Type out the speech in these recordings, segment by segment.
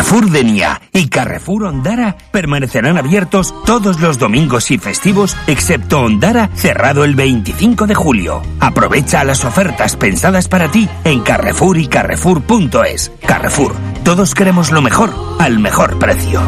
Carrefour Denia y Carrefour Ondara permanecerán abiertos todos los domingos y festivos, excepto Ondara, cerrado el 25 de julio. Aprovecha las ofertas pensadas para ti en Carrefour y Carrefour.es. Carrefour, todos queremos lo mejor, al mejor precio.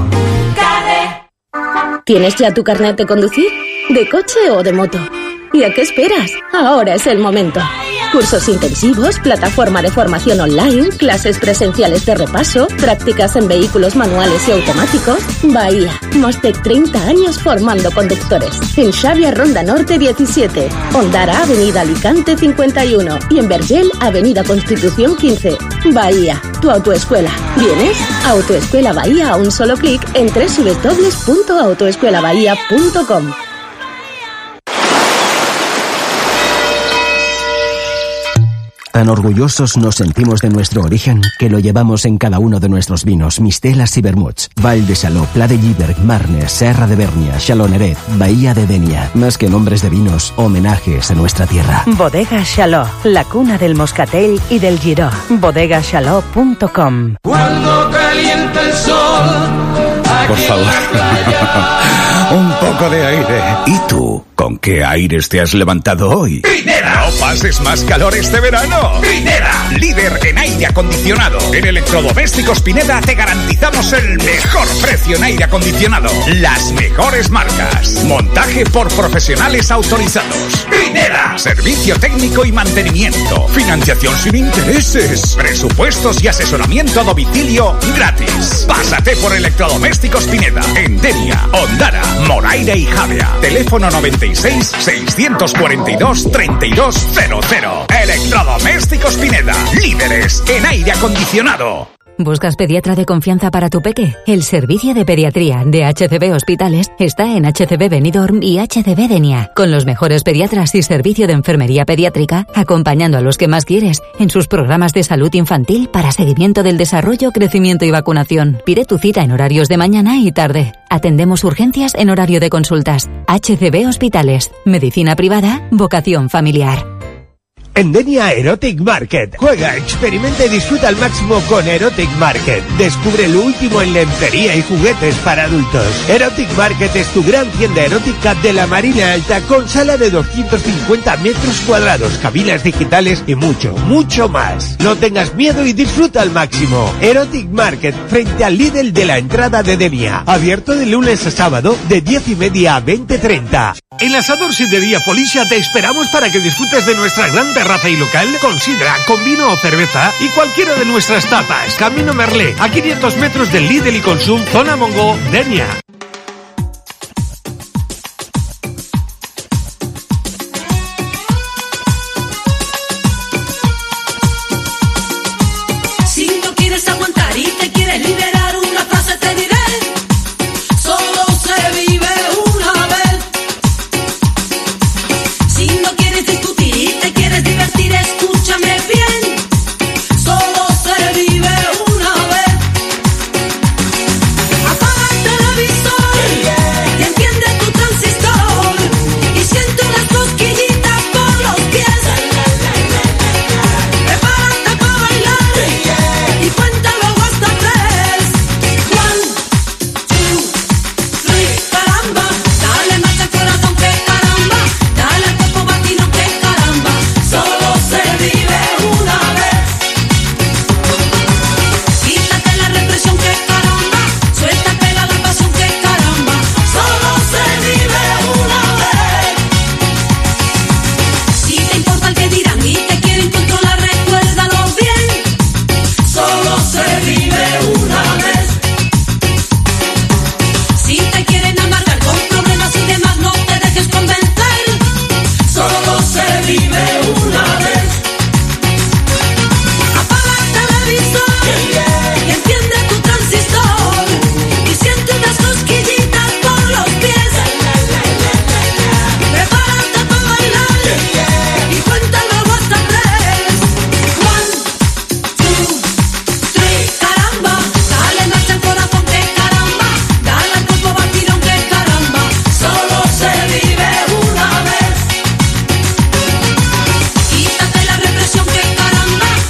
¿Tienes ya tu carnet de conducir? ¿De coche o de moto? ¿Y a qué esperas? Ahora es el momento. Cursos intensivos, plataforma de formación online, clases presenciales de repaso, prácticas en vehículos manuales y automáticos. Bahía, Mostec 30 años formando conductores. En Xavia Ronda Norte 17, Ondara Avenida Alicante 51 y en Vergel Avenida Constitución 15. Bahía, tu autoescuela. ¿Vienes? Autoescuela Bahía a un solo clic en www.autoescuelabahía.com. Tan orgullosos nos sentimos de nuestro origen que lo llevamos en cada uno de nuestros vinos, mistelas y vermuts. Val de Saló, Pla de Lliberg, Marne, Serra de Bernia, Xaloneret, Bahía de Denia. Más que nombres de vinos, homenajes a nuestra tierra. Bodega Xaló, la cuna del moscatel y del giró. bodegaxaló.com. Cuando calienta el sol, por favor, un poco de aire. ¿Y tú? ¿Con qué aires te has levantado hoy? ¡Pineda! ¡No pases más calor este verano! ¡Pineda! Líder en aire acondicionado. En Electrodomésticos Pineda te garantizamos el mejor precio en aire acondicionado. Las mejores marcas. Montaje por profesionales autorizados. ¡Pineda! Servicio técnico y mantenimiento. Financiación sin intereses. Presupuestos y asesoramiento a domicilio gratis. Pásate por Electrodomésticos Pineda. En Denia, Ondara, Moraira y Javea. Teléfono 96-642-3200. Electrodomésticos Pineda. Líderes en aire acondicionado. ¿Buscas pediatra de confianza para tu peque? El servicio de pediatría de HCB Hospitales está en HCB Benidorm y HCB Denia, con los mejores pediatras y servicio de enfermería pediátrica, acompañando a los que más quieres en sus programas de salud infantil para seguimiento del desarrollo, crecimiento y vacunación. Pide tu cita en horarios de mañana y tarde. Atendemos urgencias en horario de consultas. HCB Hospitales. Medicina privada, vocación familiar. En Denia Erotic Market. Juega, experimenta y disfruta al máximo con Erotic Market. Descubre lo último en lencería y juguetes para adultos. Erotic Market es tu gran tienda erótica de la Marina Alta con sala de 250 metros cuadrados, cabinas digitales y mucho, mucho más. No tengas miedo y disfruta al máximo. Erotic Market, frente al Lidl de la entrada de Denia. Abierto de lunes a sábado de 10:30 a 20:30. En Asador Sidrería Polixia te esperamos para que disfrutes de nuestra gran terraza y local con sidra, con vino o cerveza y cualquiera de nuestras tapas. Camino Merlé, a 500 metros del Lidl y Consum, zona Mongo, Denia.